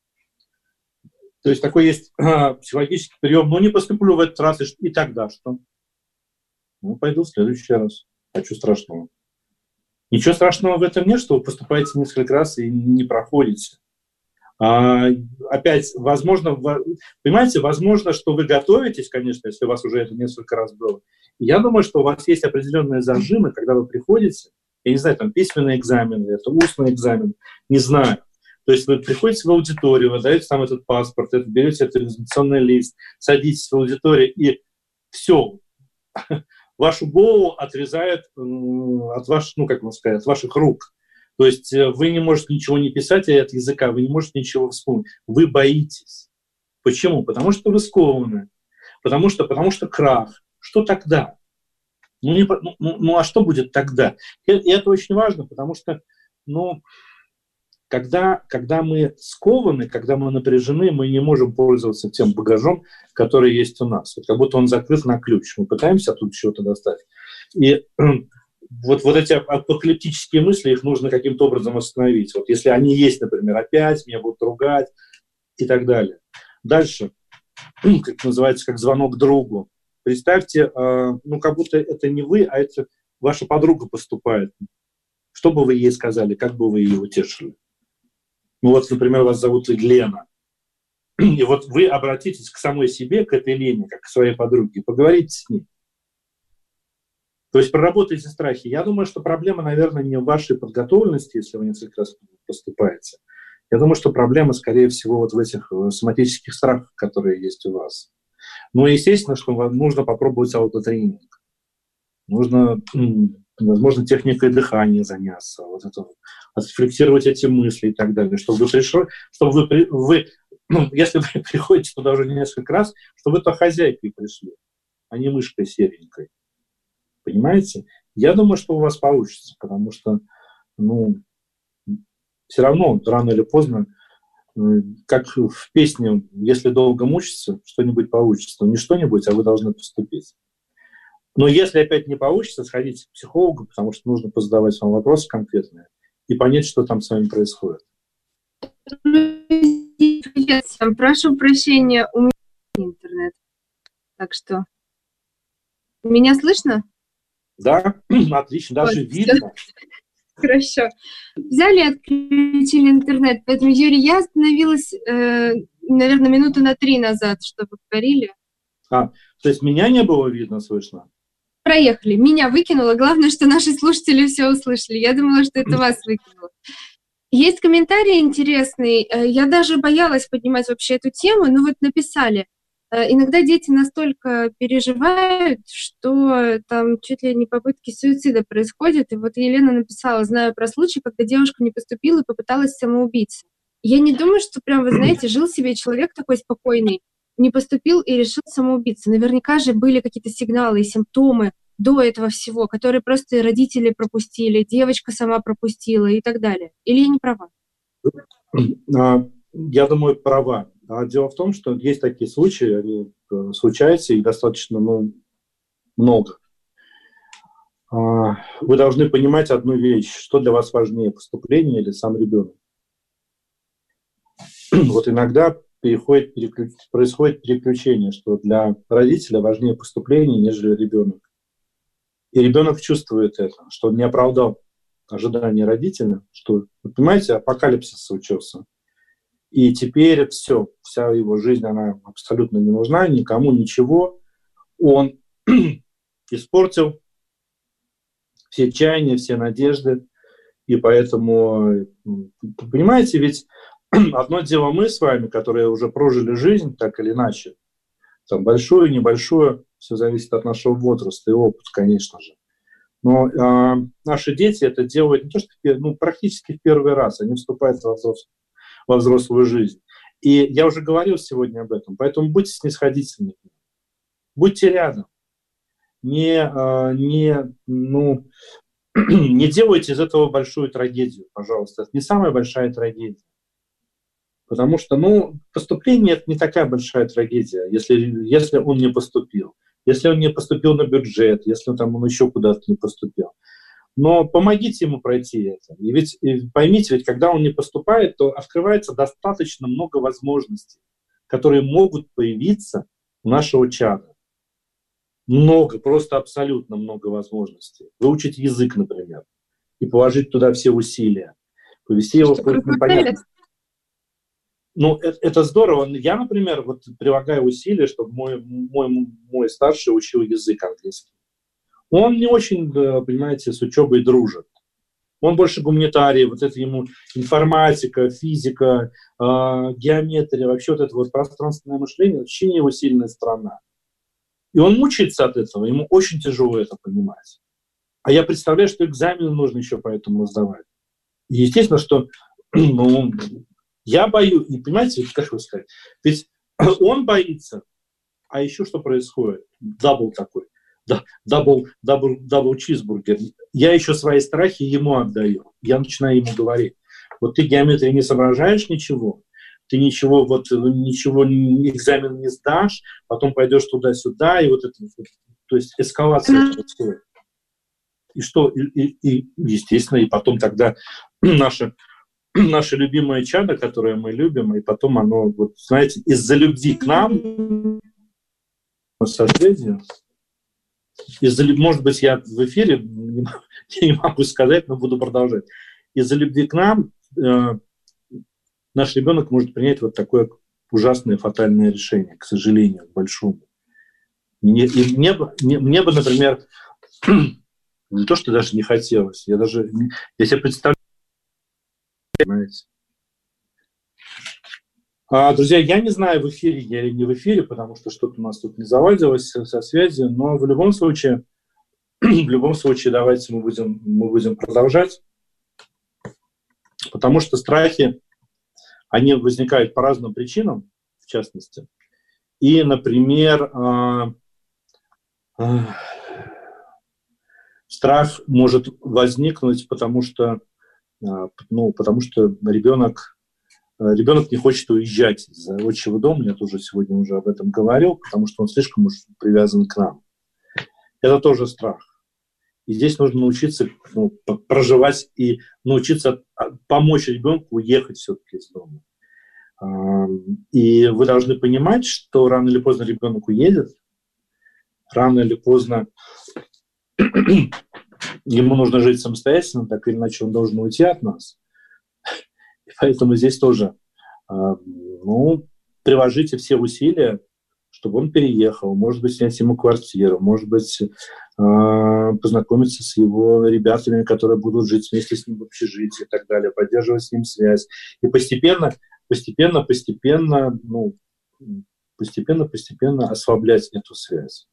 [SPEAKER 5] то есть такой есть а, психологический прием, ну не поступлю в этот раз, и, и тогда что? Ну, пойду в следующий раз. Хочу страшного. Ничего страшного в этом нет, что вы поступаете несколько раз и не проходите. А, опять, возможно, понимаете, возможно, что вы готовитесь, конечно, если у вас уже это несколько раз было. И я думаю, что у вас есть определенные зажимы, когда вы приходите, я не знаю, там письменный экзамен, это устный экзамен, не знаю. То есть вы приходите в аудиторию, вы даете там этот паспорт, это, берете этот экзаменационный лист, садитесь в аудиторию, и все, вашу голову отрезают от ваших, ну, как можно сказать, от ваших рук. То есть вы не можете ничего не писать от языка, вы не можете ничего вспомнить. Вы боитесь. Почему? Потому что вы скованы. Потому что, потому что крах. Что тогда? Ну, не, ну, ну а что будет тогда? И, и это очень важно, потому что, ну, когда, когда мы скованы, когда мы напряжены, мы не можем пользоваться тем багажом, который есть у нас. Вот как будто он закрыт на ключ. Мы пытаемся оттуда чего-то достать. И Вот, вот эти апокалиптические мысли, их нужно каким-то образом остановить. Вот если они есть, например, опять меня будут ругать и так далее. Дальше, как называется, как звонок другу. Представьте, ну как будто это не вы, а это ваша подруга поступает. Что бы вы ей сказали, как бы вы ее утешили? Ну вот, например, вас зовут Лена. И вот вы обратитесь к самой себе, к этой Лене, как к своей подруге, поговорите с ней. То есть проработайте страхи. Я думаю, что проблема, наверное, не в вашей подготовленности, если вы несколько раз поступаете. Я думаю, что проблема, скорее всего, вот в этих соматических страхах, которые есть у вас. Ну, естественно, что вам нужно попробовать аутотренинг. Нужно м, возможно, техникой дыхания заняться, вот это, отрефлексировать эти мысли и так далее, чтобы вы пришли, чтобы вы, вы ну, если вы приходите туда уже несколько раз, чтобы вы то хозяйкой пришли, а не мышкой серенькой. Понимаете? Я думаю, что у вас получится, потому что, ну, все равно, рано или поздно, как в песне, если долго мучиться, что-нибудь получится. Ну, не что-нибудь, а вы должны поступить. Но если опять не получится, сходите к психологу, потому что нужно позадавать вам вопросы конкретные и понять, что там с вами происходит.
[SPEAKER 4] Привет всем. Прошу прощения, у меня интернет. Так что... Меня слышно?
[SPEAKER 5] Да, отлично, даже вот, видно.
[SPEAKER 4] Хорошо. Взяли и отключили интернет. Поэтому, Юрий, я остановилась, э, наверное, минуту на три назад, что вы говорили.
[SPEAKER 5] А, то есть меня не было видно, слышно?
[SPEAKER 4] Проехали. Меня выкинуло. Главное, что наши слушатели все услышали. Я думала, что это вас выкинуло. Есть комментарий интересный. Я даже боялась поднимать вообще эту тему, но вот написали. Иногда дети настолько переживают, что там чуть ли не попытки суицида происходят. И вот Елена написала: знаю про случай, когда девушка не поступила и попыталась самоубиться. Я не думаю, что прям, вы знаете, жил себе человек такой спокойный, не поступил и решил самоубиться. Наверняка же были какие-то сигналы и симптомы до этого всего, которые просто родители пропустили, девочка сама пропустила и так далее. Или я не права?
[SPEAKER 5] Я думаю, права. А дело в том, что есть такие случаи, они случаются, и достаточно ну, много. Вы должны понимать одну вещь, что для вас важнее, поступление или сам ребенок. Вот иногда переходит, переключ... происходит переключение, что для родителя важнее поступление, нежели ребенок. И ребенок чувствует это, что он не оправдал ожидания родителя, что, вы понимаете, апокалипсис случился. И теперь все, вся его жизнь, она абсолютно не нужна, никому ничего. Он испортил все чаяния, все надежды. И поэтому, понимаете, ведь одно дело мы с вами, которые уже прожили жизнь так или иначе, там большую, небольшую, все зависит от нашего возраста и опыта, конечно же. Но э, наши дети это делают не то, что ну, практически в первый раз, они вступают во взрослую, во взрослую жизнь. И я уже говорил сегодня об этом, поэтому будьте снисходительны, будьте рядом, не, э, не, ну, не делайте из этого большую трагедию, пожалуйста. Это не самая большая трагедия. Потому что, ну, поступление – это не такая большая трагедия, если, если он не поступил. Если он не поступил на бюджет, если он, там, он еще куда-то не поступил. Но помогите ему пройти это. И ведь и поймите, ведь когда он не поступает, то открывается достаточно много возможностей, которые могут появиться у нашего чада. Много, просто абсолютно много возможностей. Выучить язык, например, и положить туда все усилия. Повести его в какое-то непонятное... Ну, это, это здорово. Я, например, вот прилагаю усилия, чтобы мой, мой, мой старший учил язык английский. Он не очень, понимаете, с учебой дружит. Он больше гуманитарий, вот это ему информатика, физика, э, геометрия, вообще вот это вот пространственное мышление, вообще не его сильная сторона. И он мучается от этого, ему очень тяжело это понимать. А я представляю, что экзамены нужно еще поэтому сдавать. И естественно, что ну, я боюсь, не понимаете, как вы сказать, ведь он боится, а еще что происходит? Дабл такой, дабл, дабл, дабл чизбургер. Я еще свои страхи ему отдаю. Я начинаю ему говорить, вот ты геометрии не соображаешь ничего, ты ничего, вот, ничего, экзамен не сдашь, потом пойдешь туда-сюда, и вот это, то есть эскалация происходит. И что, и, и, и, естественно, и потом тогда наше, наше любимое чадо, которое мы любим, и потом оно, вот, знаете, из-за любви к нам, соответственно, из-за, может быть, я в эфире не, не могу сказать, но буду продолжать. Из-за любви к нам э, наш ребенок может принять вот такое ужасное фатальное решение, к сожалению, к большому. Мне, и мне, мне, мне бы, например, не то, что даже не хотелось, я даже, я себе представляю, понимаете. А, друзья, я не знаю, в эфире я или не в эфире, потому что что-то у нас тут не заладилось со связью, но в любом случае в любом случае, давайте мы будем, мы будем продолжать, потому что страхи, они возникают по разным причинам, в частности. И, например, страх может возникнуть, потому что, ну, потому что ребенок, ребенок не хочет уезжать из отчего дома. Я тоже сегодня уже об этом говорил, потому что он слишком уж привязан к нам. Это тоже страх. И здесь нужно научиться, ну, проживать и научиться помочь ребенку уехать все-таки из дома. И вы должны понимать, что рано или поздно ребенок уедет, рано или поздно ему нужно жить самостоятельно, так или иначе он должен уйти от нас. И поэтому здесь тоже, ну, приложите все усилия, чтобы он переехал, может быть, снять ему квартиру, может быть, познакомиться с его ребятами, которые будут жить вместе с ним в общежитии и так далее, поддерживать с ним связь. И постепенно, постепенно, постепенно, ну, постепенно, постепенно ослаблять эту связь.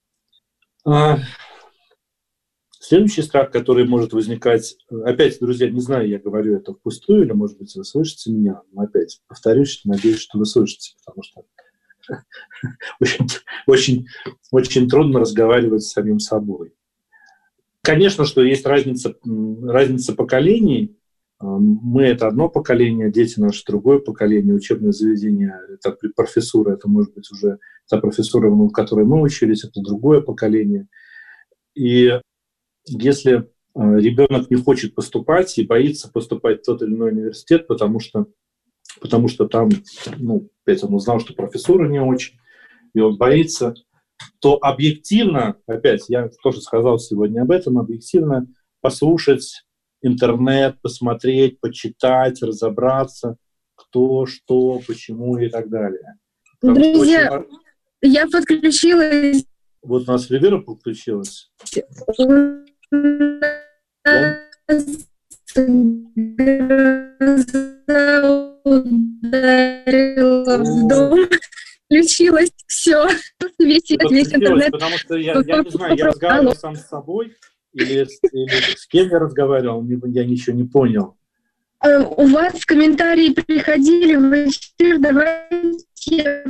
[SPEAKER 5] Следующий страх, который может возникать, опять, друзья, не знаю, я говорю это впустую, или, может быть, вы слышите меня, но опять повторюсь, надеюсь, что вы слышите, потому что очень, очень, очень трудно разговаривать с самим собой. Конечно, что есть разница, разница поколений. Мы — это одно поколение, дети — наше другое поколение, учебное заведение, это профессура, это может быть уже та профессура, в которой мы учились, это другое поколение. И если ребенок не хочет поступать и боится поступать в тот или иной университет, потому что, потому что там, ну, опять он узнал, что профессура не очень, и он боится, то объективно, опять, я тоже сказал сегодня об этом, объективно послушать интернет, посмотреть, почитать, разобраться, кто, что, почему и так далее. Потому
[SPEAKER 4] Друзья,
[SPEAKER 5] очень...
[SPEAKER 4] я подключилась.
[SPEAKER 5] Вот у нас Эльвира подключилась.
[SPEAKER 4] Включилось все, весь, весь интернет.
[SPEAKER 5] Потому что я, я не знаю, я разговаривал сам с собой или, или с кем я разговаривал, я ничего не понял.
[SPEAKER 4] У вас комментарии приходили в эфир, давайте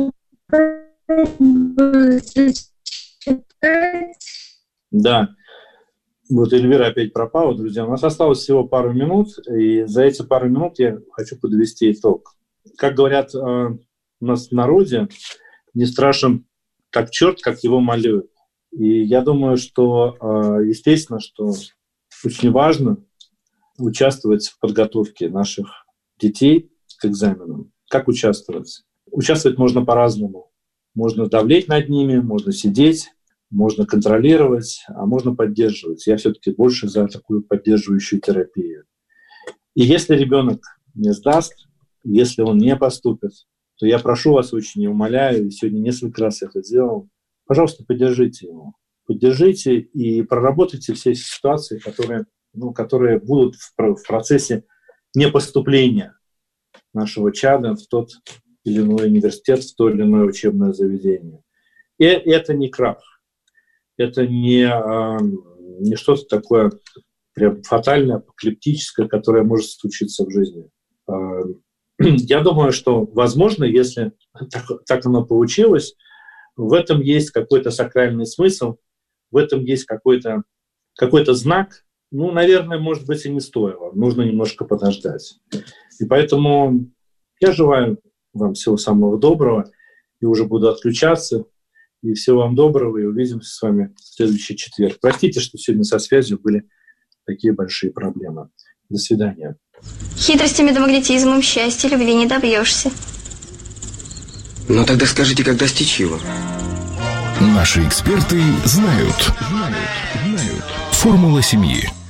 [SPEAKER 5] да. Вот Эльвира опять пропала, друзья. У нас осталось всего пару минут, и за эти пару минут я хочу подвести итог. Как говорят у нас в народе, не страшен так черт, как его малюют. И я думаю, что, естественно, что очень важно участвовать в подготовке наших детей к экзаменам. Как участвовать? Участвовать можно по-разному. Можно давлеть над ними, можно сидеть, можно контролировать, а можно поддерживать. Я все-таки больше за такую поддерживающую терапию. И если ребенок не сдаст, если он не поступит, то я прошу вас очень и умоляю, и сегодня несколько раз я это делал, пожалуйста, поддержите его. Поддержите и проработайте все ситуации, которые, ну, которые будут в, в процессе непоступления нашего чада в тот или иной университет, в то или иное учебное заведение. И это не крах. Это не, не что-то такое прям фатальное, апокалиптическое, которое может случиться в жизни. Я думаю, что, возможно, если так, так оно получилось, в этом есть какой-то сакральный смысл, в этом есть какой-то, какой-то знак. Ну, наверное, может быть, и не стоило. Нужно немножко подождать. И поэтому я желаю вам всего самого доброго, и уже буду отключаться. И всего вам доброго, и увидимся с вами в следующий четверг. Простите, что сегодня со связью были такие большие проблемы. До свидания.
[SPEAKER 1] Хитростями да магнетизмом счастья любви не добьешься.
[SPEAKER 2] Ну тогда скажите, как достичь его?
[SPEAKER 3] Наши эксперты знают. Знают. Знают. Формула семьи.